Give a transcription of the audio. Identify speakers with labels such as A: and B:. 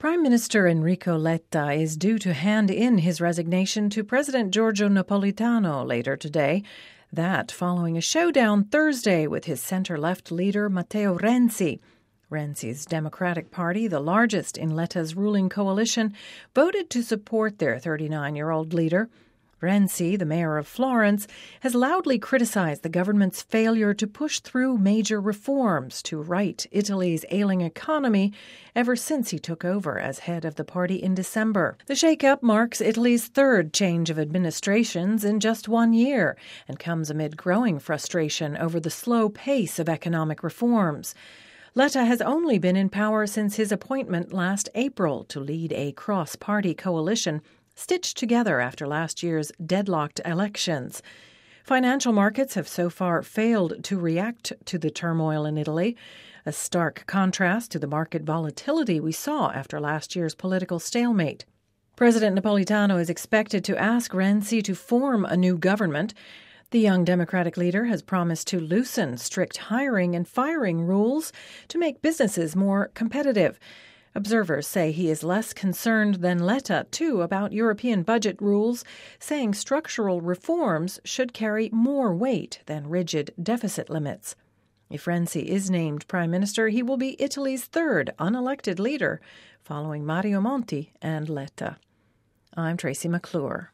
A: Prime Minister Enrico Letta is due to hand in his resignation to President Giorgio Napolitano later today. That following a showdown Thursday with his center-left leader Matteo Renzi. Renzi's Democratic Party, the largest in Letta's ruling coalition, voted to support their 39-year-old leader. Renzi, the mayor of Florence, has loudly criticized the government's failure to push through major reforms to right Italy's ailing economy ever since he took over as head of the party in December. The shake-up marks Italy's third change of administrations in just 1 year and comes amid growing frustration over the slow pace of economic reforms. Letta has only been in power since his appointment last April to lead a cross-party coalition stitched together after last year's deadlocked elections. Financial markets have so far failed to react to the turmoil in Italy, a stark contrast to the market volatility we saw after last year's political stalemate. President Napolitano is expected to ask Renzi to form a new government. The young Democratic leader has promised to loosen strict hiring and firing rules to make businesses more competitive. Observers say he is less concerned than Letta, too, about European budget rules, saying structural reforms should carry more weight than rigid deficit limits. If Renzi is named prime minister, he will be Italy's third unelected leader, following Mario Monti and Letta. I'm Tracy McClure.